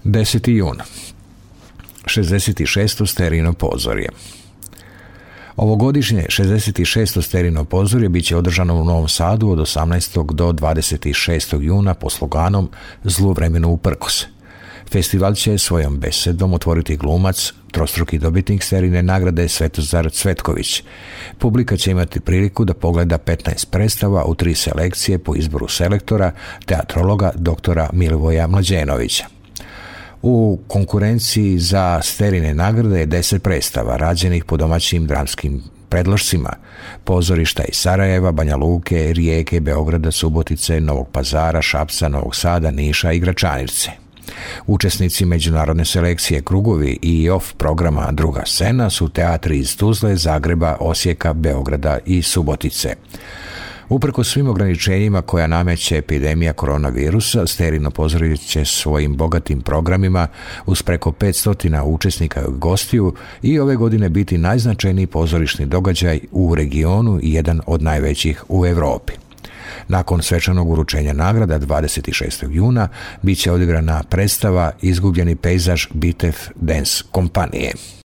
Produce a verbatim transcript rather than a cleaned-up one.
deseti jun. šezdeset šesto Sterino pozorje. Ovogodišnje šezdeset šesto Sterino pozorje bit će održano u Novom Sadu od osamnaestog do dvadeset šestog juna pod sloganom Zlu vremenu uprkos. Festival će svojom besedom otvoriti glumac, trostruki dobitnik Sterine nagrade Svetozar Cvetković. Publika će imati priliku da pogleda petnaest predstava u tri selekcije po izboru selektora, teatrologa doktora Milivoja Mlađenovića. U konkurenciji za Sterine nagrade je deset predstava rađenih po domaćim dramskim predložcima pozorišta iz Sarajeva, Banja Luke, Rijeke, Beograda, Subotice, Novog Pazara, Šapca, Novog Sada, Niša i Gračanice. Učesnici međunarodne selekcije Krugovi i off programa Druga scena su teatri iz Tuzle, Zagreba, Osijeka, Beograda i Subotice. Uprkos svim ograničenjima koja nameće epidemija koronavirusa, Sterino pozorje će svojim bogatim programima uz preko petsto učesnika i gostiju i ove godine biti najznačajniji pozorišni događaj u regionu i jedan od najvećih u Europi. Nakon svečanog uručenja nagrada dvadeset šestog juna bit će odigrana predstava Izgubljeni pejzaž Bitev dance kompanije.